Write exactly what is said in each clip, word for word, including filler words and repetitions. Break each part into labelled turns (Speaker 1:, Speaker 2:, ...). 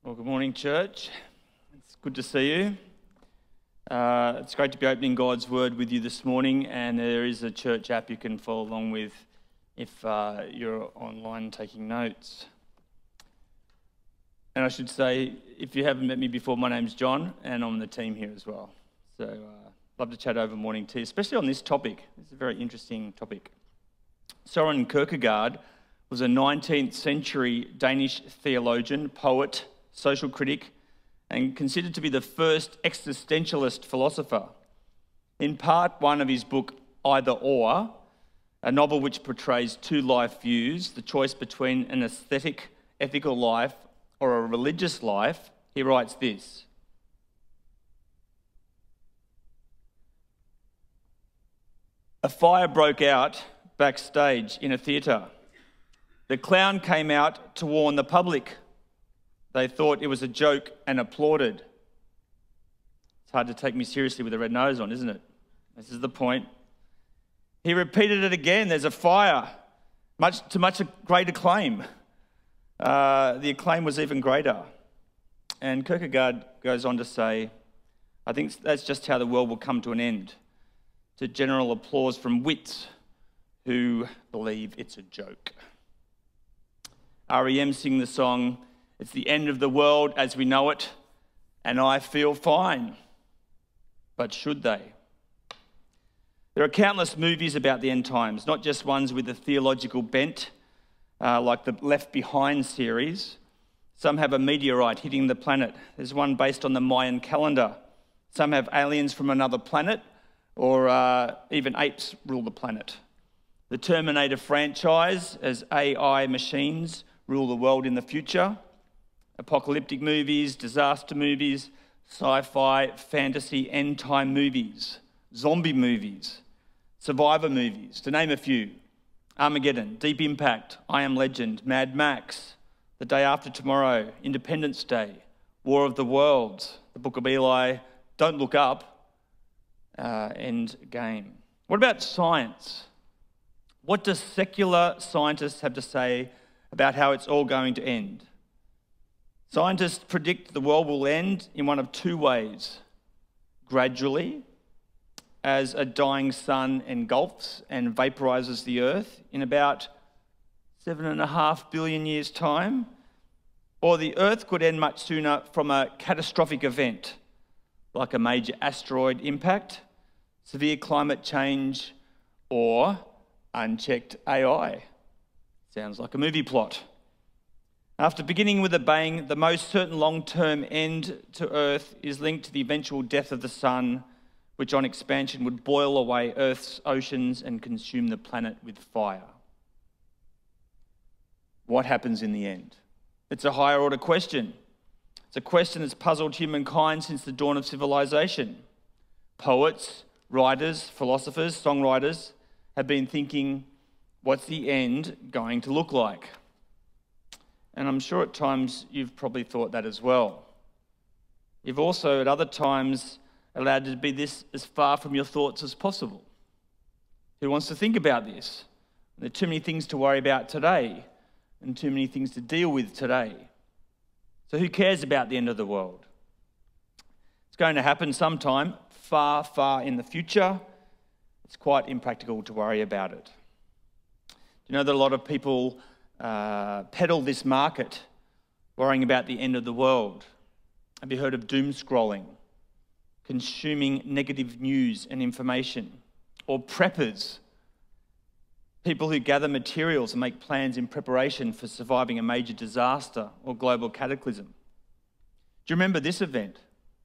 Speaker 1: Well, good morning, church. It's good to see you. Uh, it's great to be opening God's Word with you this morning, and there is a church app you can follow along with if uh, you're online taking notes. And I should say, if you haven't met me before, my name's John, and I'm on the team here as well. So, uh, love to chat over morning tea, especially on this topic. It's a very interesting topic. Søren Kierkegaard was a nineteenth century Danish theologian, poet, social critic, and considered to be the first existentialist philosopher. In part one of his book, Either Or, a novel which portrays two life views, the choice between an aesthetic, ethical life or a religious life, he writes this: "A fire broke out backstage in a theatre. The clown came out to warn the public. They thought it was a joke and applauded." It's hard to take me seriously with a red nose on, isn't it? This is the point. He repeated it again. There's a fire, much to much great acclaim. Uh, the acclaim was even greater. And Kierkegaard goes on to say, I think that's just how the world will come to an end, to general applause from wits who believe it's a joke. R E M sing the song, "It's the end of the world as we know it, and I feel fine." But should they? There are countless movies about the end times, not just ones with a theological bent, uh, like the Left Behind series. Some have a meteorite hitting the planet. There's one based on the Mayan calendar. Some have aliens from another planet, or uh, even apes rule the planet. The Terminator franchise, as A I machines rule the world in the future. Apocalyptic movies, disaster movies, sci-fi, fantasy, end-time movies, zombie movies, survivor movies, to name a few. Armageddon, Deep Impact, I Am Legend, Mad Max, The Day After Tomorrow, Independence Day, War of the Worlds, The Book of Eli, Don't Look Up, uh, End Game. What about science? What do secular scientists have to say about how it's all going to end? Scientists predict the world will end in one of two ways: gradually, as a dying sun engulfs and vaporizes the earth in about seven and a half billion years' time, or the earth could end much sooner from a catastrophic event, like a major asteroid impact, severe climate change, or unchecked A I. Sounds like a movie plot. After beginning with a bang, the most certain long-term end to Earth is linked to the eventual death of the sun, which on expansion would boil away Earth's oceans and consume the planet with fire. What happens in the end? It's a higher order question. It's a question that's puzzled humankind since the dawn of civilization. Poets, writers, philosophers, songwriters have been thinking, what's the end going to look like? And I'm sure at times you've probably thought that as well. You've also at other times allowed it to be this as far from your thoughts as possible. Who wants to think about this? There are too many things to worry about today and too many things to deal with today. So who cares about the end of the world? It's going to happen sometime far, far in the future. It's quite impractical to worry about it. Do you know that a lot of people uh, peddle this market, worrying about the end of the world? Have you heard of doom scrolling, consuming negative news and information? Or preppers, people who gather materials and make plans in preparation for surviving a major disaster or global cataclysm? Do you remember this event?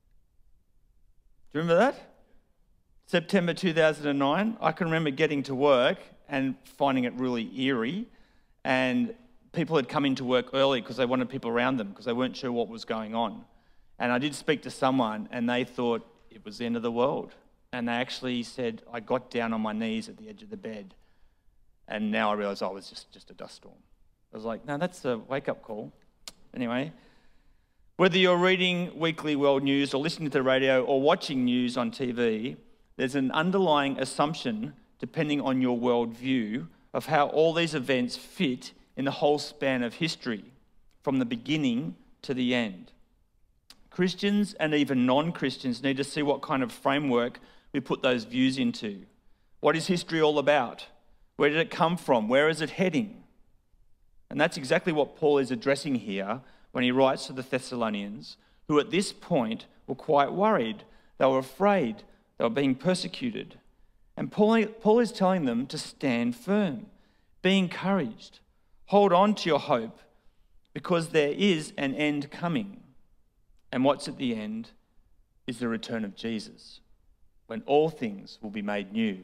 Speaker 1: Do you remember that? September two thousand nine, I can remember getting to work and finding it really eerie, and people had come into work early because they wanted people around them because they weren't sure what was going on. And I did speak to someone and they thought it was the end of the world. And they actually said, I got down on my knees at the edge of the bed and now I realise, oh, it was just, just a dust storm. I was like, no, that's a wake-up call. Anyway, whether you're reading weekly world news or listening to the radio or watching news on T V, there's an underlying assumption, depending on your worldview, of how all these events fit in the whole span of history, from the beginning to the end. Christians and even non-Christians need to see what kind of framework we put those views into. What is history all about? Where did it come from? Where is it heading? And that's exactly what Paul is addressing here when he writes to the Thessalonians, who at this point were quite worried. They were afraid. They were being persecuted. And Paul, Paul is telling them to stand firm, be encouraged, hold on to your hope, because there is an end coming. And what's at the end is the return of Jesus, when all things will be made new.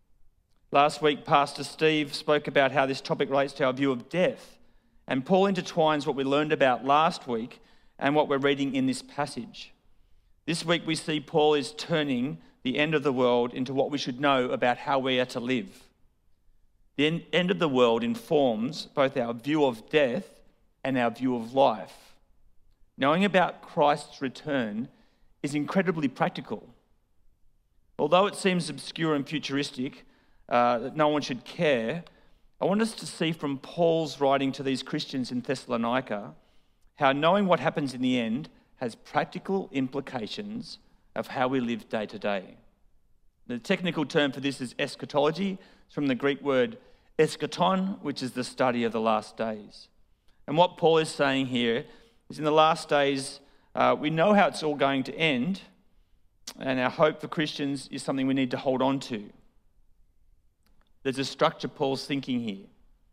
Speaker 1: Last week, Pastor Steve spoke about how this topic relates to our view of death. And Paul intertwines what we learned about last week and what we're reading in this passage. This week we see Paul is turning the end of the world into what we should know about how we are to live. The end of the world informs both our view of death and our view of life. Knowing about Christ's return is incredibly practical. Although it seems obscure and futuristic, uh, that no one should care, I want us to see from Paul's writing to these Christians in Thessalonica how knowing what happens in the end has practical implications of how we live day to day. The technical term for this is eschatology. It's from the Greek word eschaton, which is the study of the last days. And what Paul is saying here is in the last days, uh, we know how it's all going to end, and our hope for Christians is something we need to hold on to. There's a structure Paul's thinking here.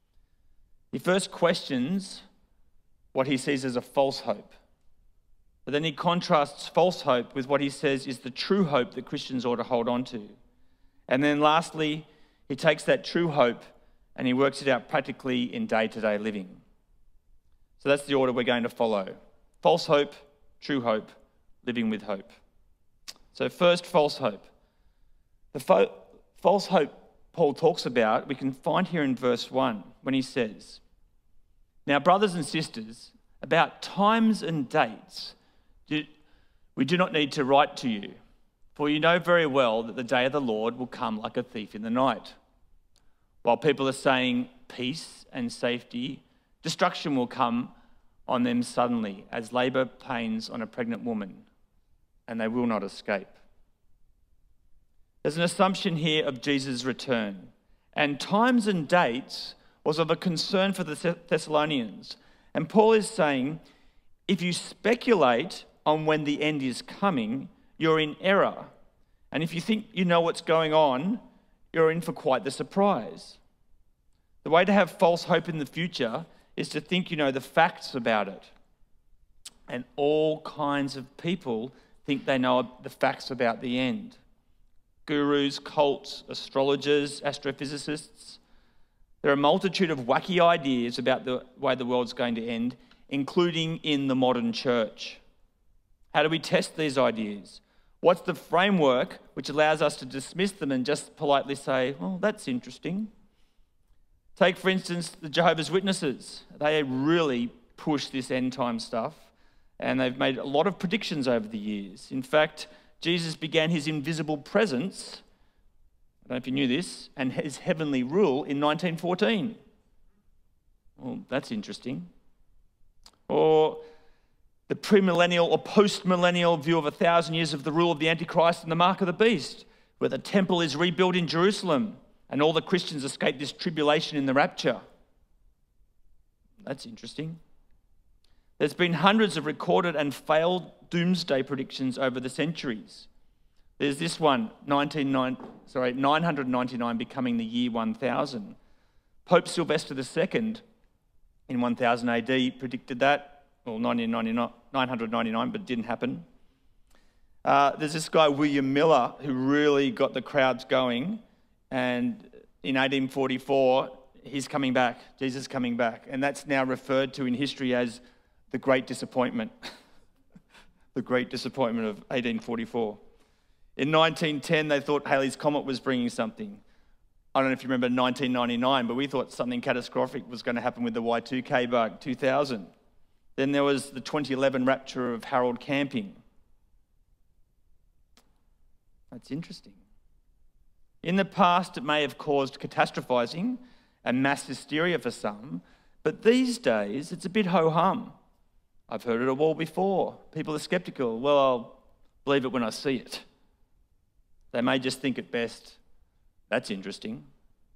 Speaker 1: He first questions what he sees as a false hope. But then he contrasts false hope with what he says is the true hope that Christians ought to hold on to. And then lastly, he takes that true hope and he works it out practically in day-to-day living. So that's the order we're going to follow. False hope, true hope, living with hope. So first, false hope. The fo- false hope Paul talks about, we can find here in verse one when he says, "Now, brothers and sisters, about times and dates, we do not need to write to you, for you know very well that the day of the Lord will come like a thief in the night. While people are saying peace and safety, destruction will come on them suddenly, as labour pains on a pregnant woman, and they will not escape." There's an assumption here of Jesus' return, and times and dates was of a concern for the Thessalonians. And Paul is saying, if you speculate on when the end is coming, you're in error. And if you think you know what's going on, you're in for quite the surprise. The way to have false hope in the future is to think you know the facts about it. And all kinds of people think they know the facts about the end. Gurus, cults, astrologers, astrophysicists. There are a multitude of wacky ideas about the way the world's going to end, including in the modern church. How do we test these ideas? What's the framework which allows us to dismiss them and just politely say, well, that's interesting? Take, for instance, the Jehovah's Witnesses. They really push this end time stuff, and they've made a lot of predictions over the years. In fact, Jesus began his invisible presence, I don't know if you knew this, and his heavenly rule in nineteen fourteen. Well, that's interesting. Or the premillennial or post-millennial view of a thousand years of the rule of the Antichrist and the mark of the beast, where the temple is rebuilt in Jerusalem and all the Christians escape this tribulation in the rapture. That's interesting. There's been hundreds of recorded and failed doomsday predictions over the centuries. There's this one, nineteen nine, sorry, nine hundred ninety-nine becoming the year one thousand. Pope Sylvester the Second in one thousand A D predicted that, well, nine hundred ninety-nine, but it didn't happen. Uh, there's this guy, William Miller, who really got the crowds going, and in eighteen forty-four, he's coming back, Jesus is coming back, and that's now referred to in history as the Great Disappointment. The Great Disappointment of eighteen forty-four. In nineteen ten, they thought Halley's Comet was bringing something. I don't know if you remember nineteen ninety-nine, but we thought something catastrophic was going to happen with the Y two K bug, two thousand. Then there was the twenty eleven rapture of Harold Camping. That's interesting. In the past, it may have caused catastrophizing and mass hysteria for some, but these days, it's a bit ho-hum. I've heard it all before. People are skeptical. Well, I'll believe it when I see it. They may just think it best. That's interesting.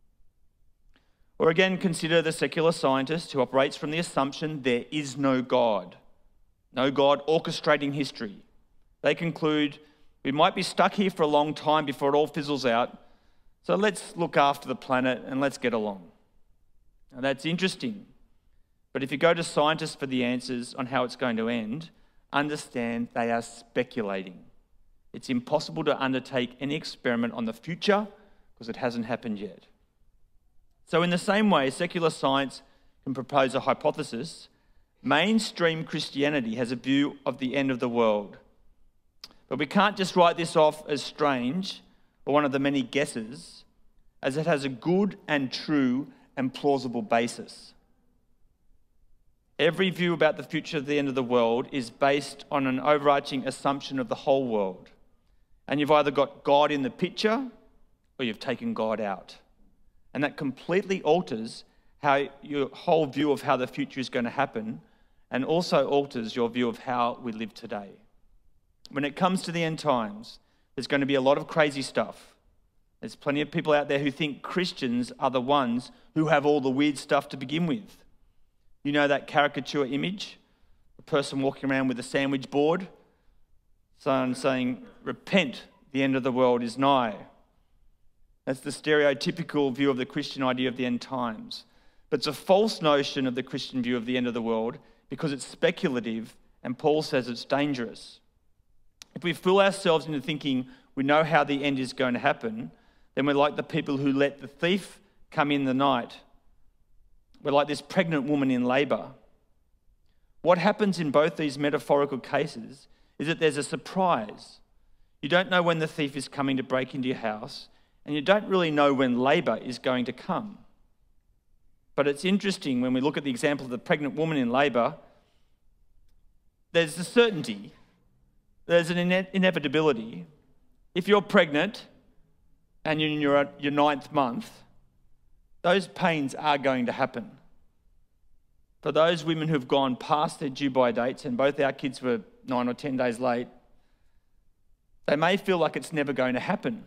Speaker 1: Or again, consider the secular scientist who operates from the assumption there is no God. No God orchestrating history. They conclude we might be stuck here for a long time before it all fizzles out, so let's look after the planet and let's get along. Now that's interesting, but if you go to scientists for the answers on how it's going to end, understand they are speculating. It's impossible to undertake any experiment on the future because it hasn't happened yet. So in the same way, secular science can propose a hypothesis. Mainstream Christianity has a view of the end of the world. But we can't just write this off as strange or one of the many guesses, as it has a good and true and plausible basis. Every view about the future of the end of the world is based on an overarching assumption of the whole world. And you've either got God in the picture or you've taken God out. And that completely alters how your whole view of how the future is going to happen, and also alters your view of how we live today. When it comes to the end times, there's going to be a lot of crazy stuff. There's plenty of people out there who think Christians are the ones who have all the weird stuff to begin with. You know that caricature image? A person walking around with a sandwich board, someone saying, "Repent, the end of the world is nigh." That's the stereotypical view of the Christian idea of the end times. But it's a false notion of the Christian view of the end of the world because it's speculative, and Paul says it's dangerous. If we fool ourselves into thinking we know how the end is going to happen, then we're like the people who let the thief come in the night. We're like this pregnant woman in labour. What happens in both these metaphorical cases is that there's a surprise. You don't know when the thief is coming to break into your house, and you don't really know when labour is going to come. But it's interesting when we look at the example of the pregnant woman in labour, there's a certainty, there's an ine- inevitability. If you're pregnant and you're in your, your ninth month, those pains are going to happen. For those women who've gone past their due-by dates, and both our kids were nine or ten days late, they may feel like it's never going to happen.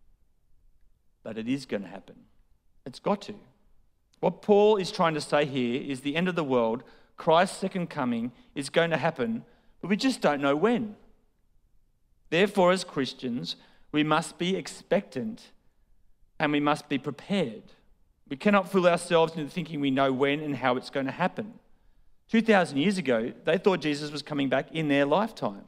Speaker 1: But it is going to happen. It's got to. What Paul is trying to say here is the end of the world, Christ's second coming, is going to happen, but we just don't know when. Therefore, as Christians, we must be expectant and we must be prepared. We cannot fool ourselves into thinking we know when and how it's going to happen. two thousand years ago, they thought Jesus was coming back in their lifetime.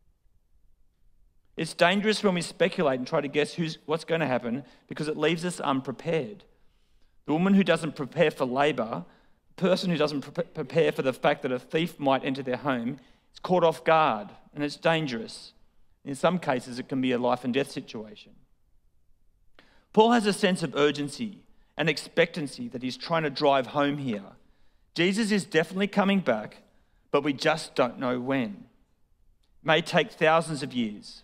Speaker 1: It's dangerous when we speculate and try to guess who's, what's going to happen because it leaves us unprepared. The woman who doesn't prepare for labour, the person who doesn't pre- prepare for the fact that a thief might enter their home, is caught off guard, and it's dangerous. In some cases, it can be a life and death situation. Paul has a sense of urgency and expectancy that he's trying to drive home here. Jesus is definitely coming back, but we just don't know when. It may take thousands of years,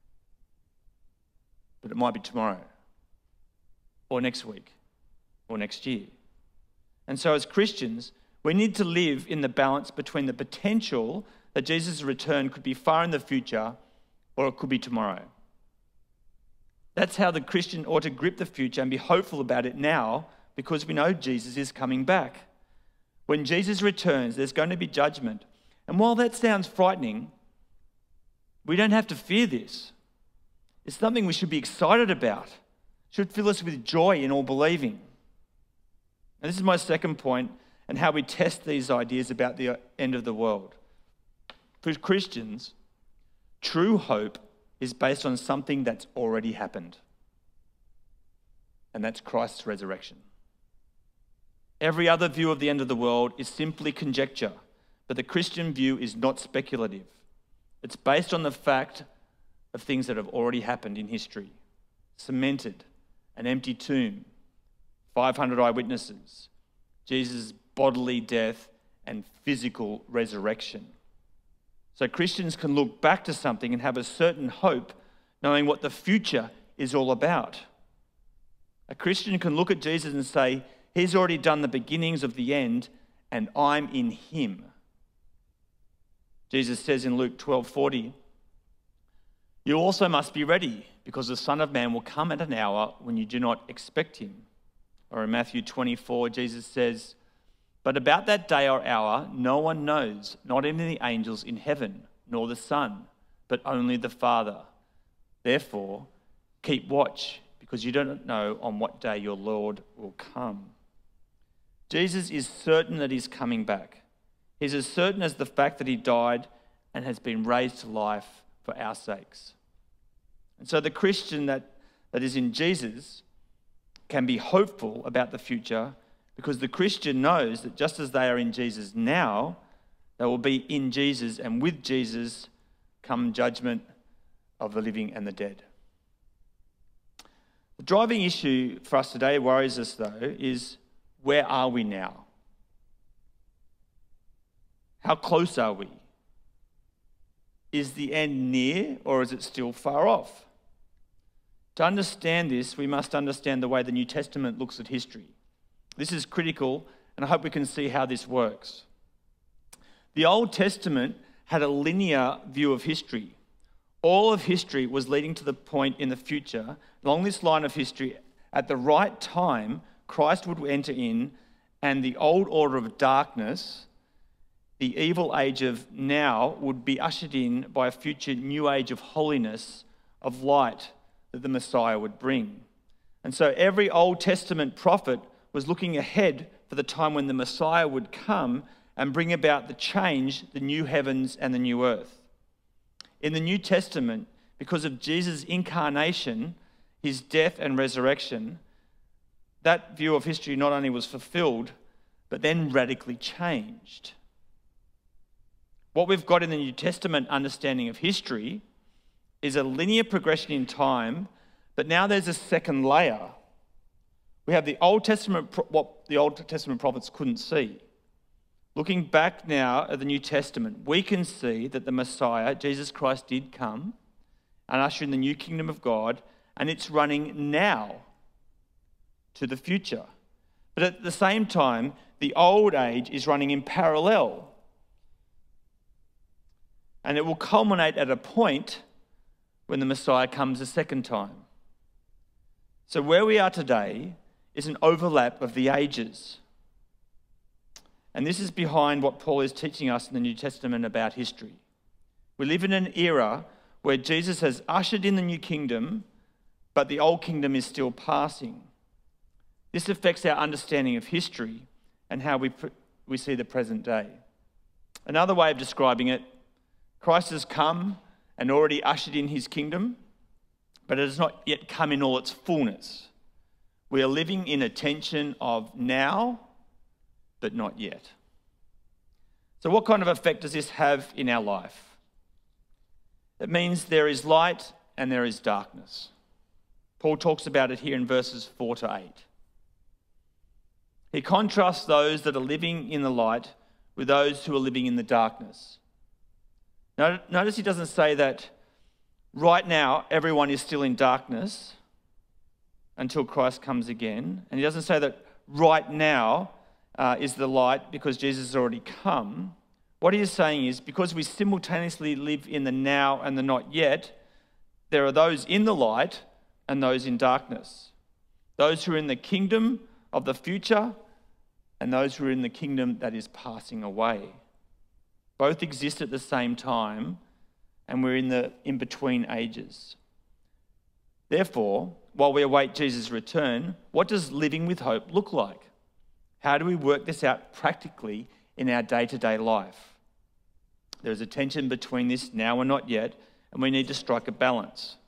Speaker 1: but it might be tomorrow, or next week, or next year. And so as Christians, we need to live in the balance between the potential that Jesus' return could be far in the future or it could be tomorrow. That's how the Christian ought to grip the future and be hopeful about it now, because we know Jesus is coming back. When Jesus returns, there's going to be judgment. And while that sounds frightening, we don't have to fear this. It's something we should be excited about. It should fill us with joy in all believing. And this is my second point, and how we test these ideas about the end of the world. For Christians, true hope is based on something that's already happened, and that's Christ's resurrection. Every other view of the end of the world is simply conjecture, but the Christian view is not speculative. It's based on the fact of things that have already happened in history. Cemented, an empty tomb, five hundred eyewitnesses, Jesus' bodily death and physical resurrection. So Christians can look back to something and have a certain hope, knowing what the future is all about. A Christian can look at Jesus and say, he's already done the beginnings of the end, and I'm in him. Jesus says in Luke twelve forty, "You also must be ready, because the Son of Man will come at an hour when you do not expect him." Or in Matthew twenty-four, Jesus says, "But about that day or hour, no one knows, not even the angels in heaven, nor the Son, but only the Father. Therefore, keep watch, because you don't know on what day your Lord will come." Jesus is certain that he's coming back. He's as certain as the fact that he died and has been raised to life for our sakes. And so the Christian that, that is in Jesus can be hopeful about the future, because the Christian knows that just as they are in Jesus now, they will be in Jesus and with Jesus come judgment of the living and the dead. The driving issue for us today worries us, though, is where are we now? How close are we? Is the end near, or is it still far off? To understand this, we must understand the way the New Testament looks at history. This is critical, and I hope we can see how this works. The Old Testament had a linear view of history. All of history was leading to the point in the future, along this line of history, at the right time, Christ would enter in, and the old order of darkness, the evil age of now, would be ushered in by a future new age of holiness, of light that the Messiah would bring. And so every Old Testament prophet was looking ahead for the time when the Messiah would come and bring about the change, the new heavens and the new earth. In the New Testament, because of Jesus' incarnation, his death and resurrection, that view of history not only was fulfilled, but then radically changed. What we've got in the New Testament understanding of history is a linear progression in time, but now there's a second layer. We have the Old Testament, what the Old Testament prophets couldn't see. Looking back now at the New Testament, we can see that the Messiah, Jesus Christ, did come and usher in the new kingdom of God, and it's running now to the future. But at the same time, the old age is running in parallel. And it will culminate at a point when the Messiah comes a second time. So where we are today is an overlap of the ages. And this is behind what Paul is teaching us in the New Testament about history. We live in an era where Jesus has ushered in the new kingdom, but the old kingdom is still passing. This affects our understanding of history and how we, we see the present day. Another way of describing it, Christ has come and already ushered in his kingdom, but it has not yet come in all its fullness. We are living in a tension of now, but not yet. So what kind of effect does this have in our life? It means there is light and there is darkness. Paul talks about it here in verses four to eight. He contrasts those that are living in the light with those who are living in the darkness. Now, notice he doesn't say that right now everyone is still in darkness until Christ comes again. And he doesn't say that right now uh, is the light because Jesus has already come. What he is saying is because we simultaneously live in the now and the not yet, there are those in the light and those in darkness. Those who are in the kingdom of the future and those who are in the kingdom that is passing away. Both exist at the same time, and we're in the in-between ages. Therefore, while we await Jesus' return, what does living with hope look like? How do we work this out practically in our day-to-day life? There is a tension between this now and not yet, and we need to strike a balance.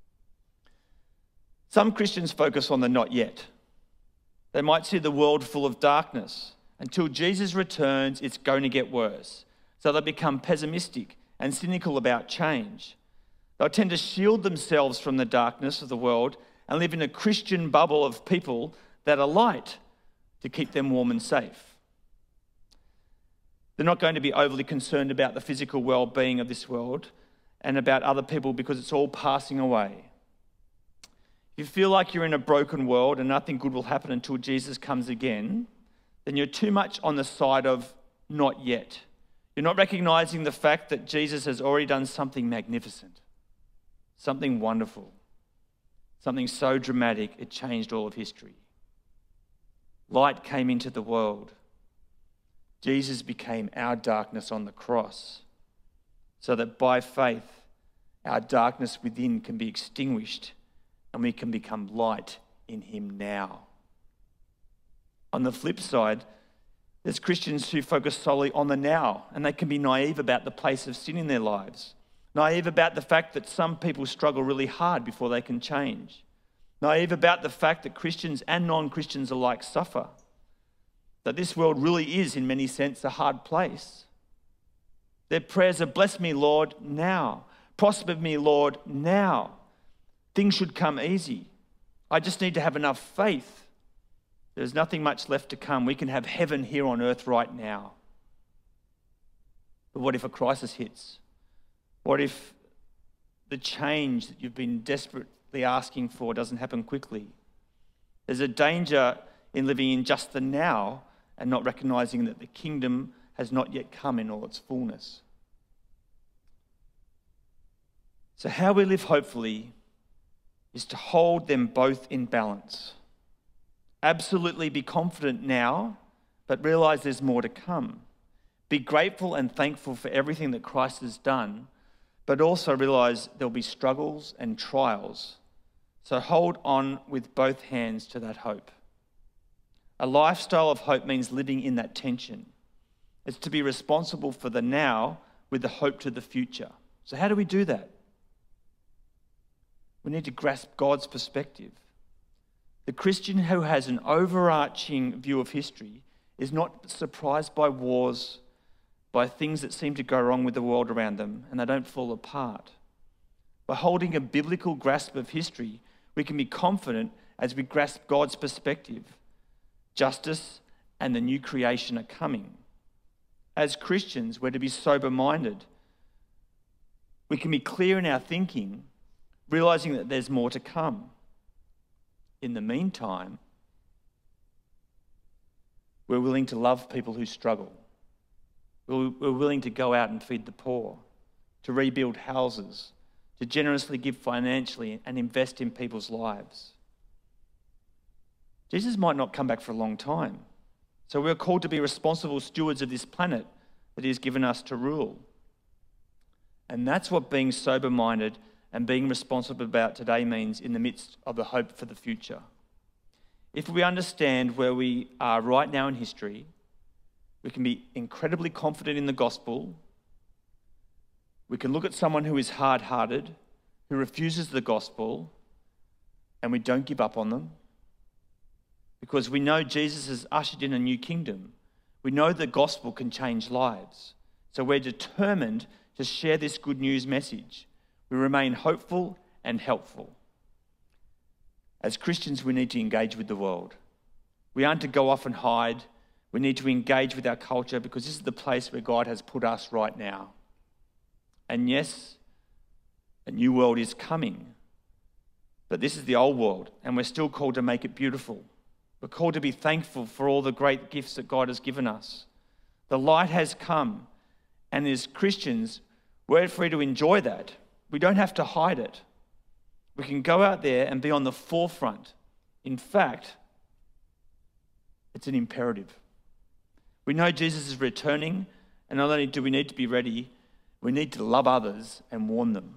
Speaker 1: Some Christians focus on the not yet. They might see the world full of darkness. Until Jesus returns, it's going to get worse. So they become pessimistic and cynical about change. They'll tend to shield themselves from the darkness of the world and live in a Christian bubble of people that are light to keep them warm and safe. They're not going to be overly concerned about the physical well-being of this world and about other people because it's all passing away. If you feel like you're in a broken world and nothing good will happen until Jesus comes again, then you're too much on the side of not yet. You're You're not recognizing the fact that Jesus has already done something magnificent, something wonderful, something so dramatic it changed all of history. Light came into the world. Jesus became our darkness on the cross, so that by faith, our darkness within can be extinguished and we can become light in him now. On the flip side, there's Christians who focus solely on the now, and they can be naive about the place of sin in their lives, naive about the fact that some people struggle really hard before they can change, naive about the fact that Christians and non-Christians alike suffer, that this world really is, in many senses, a hard place. Their prayers are, bless me, Lord, now. Prosper me, Lord, now. Things should come easy. I just need to have enough faith. There's nothing much left to come. We can have heaven here on earth right now. But what if a crisis hits? What if the change that you've been desperately asking for doesn't happen quickly? There's a danger in living in just the now and not recognizing that the kingdom has not yet come in all its fullness. So how we live hopefully is to hold them both in balance. Absolutely be confident now, but realize there's more to come. Be grateful and thankful for everything that Christ has done, but also realize there'll be struggles and trials. So hold on with both hands to that hope. A lifestyle of hope means living in that tension. It's to be responsible for the now with the hope to the future. So how do we do that? We need to grasp God's perspective. The Christian who has an overarching view of history is not surprised by wars, by things that seem to go wrong with the world around them, and they don't fall apart. By holding a biblical grasp of history, we can be confident as we grasp God's perspective. Justice and the new creation are coming. As Christians, we're to be sober-minded. We can be clear in our thinking, realizing that there's more to come. In the meantime, we're willing to love people who struggle. We're willing to go out and feed the poor, to rebuild houses, to generously give financially and invest in people's lives. Jesus might not come back for a long time, so we're called to be responsible stewards of this planet that he has given us to rule. And that's what being sober-minded and being responsible about today means in the midst of the hope for the future. If we understand where we are right now in history, we can be incredibly confident in the gospel. We can look at someone who is hard-hearted, who refuses the gospel, and we don't give up on them. Because we know Jesus has ushered in a new kingdom. We know the gospel can change lives. So we're determined to share this good news message. We remain hopeful and helpful. As Christians, we need to engage with the world. We aren't to go off and hide. We need to engage with our culture because this is the place where God has put us right now. And yes, a new world is coming. But this is the old world, and we're still called to make it beautiful. We're called to be thankful for all the great gifts that God has given us. The light has come, and as Christians, we're free to enjoy that. We don't have to hide it. We can go out there and be on the forefront. In fact, it's an imperative. We know Jesus is returning, and not only do we need to be ready, we need to love others and warn them.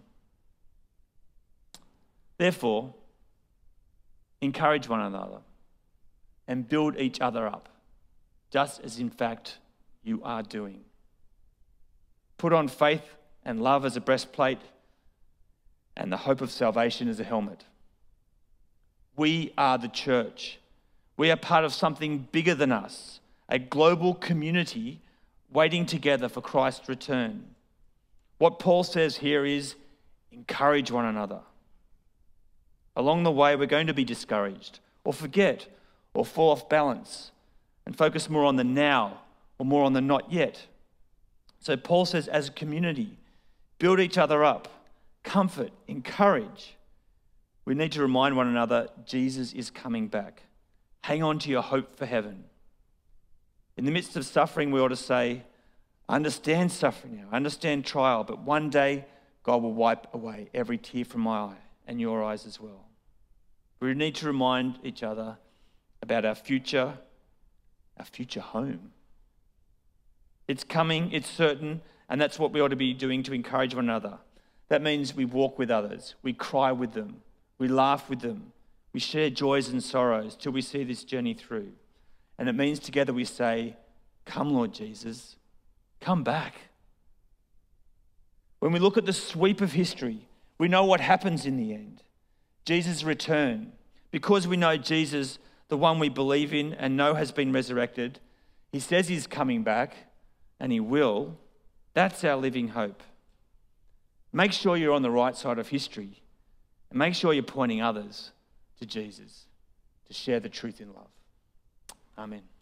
Speaker 1: Therefore, encourage one another and build each other up, just as in fact you are doing. Put on faith and love as a breastplate and the hope of salvation as a helmet. We are the church. We are part of something bigger than us, a global community waiting together for Christ's return. What Paul says here is encourage one another. Along the way, we're going to be discouraged or forget or fall off balance and focus more on the now or more on the not yet. So Paul says, as a community, build each other up, comfort, encourage. We need to remind one another Jesus is coming back. Hang on to your hope for heaven. In the midst of suffering, we ought to say, I understand suffering now. I understand trial, but one day God will wipe away every tear from my eye and your eyes as well. We need to remind each other about our future, our future home. It's coming, it's certain, and that's what we ought to be doing to encourage one another. That means we walk with others, we cry with them, we laugh with them, we share joys and sorrows till we see this journey through. And it means together we say, "Come, Lord Jesus, come back." When we look at the sweep of history, we know what happens in the end. Jesus' return. Because we know Jesus, the one we believe in and know has been resurrected, he says he's coming back, and he will. That's our living hope. Make sure you're on the right side of history, and make sure you're pointing others to Jesus to share the truth in love. Amen.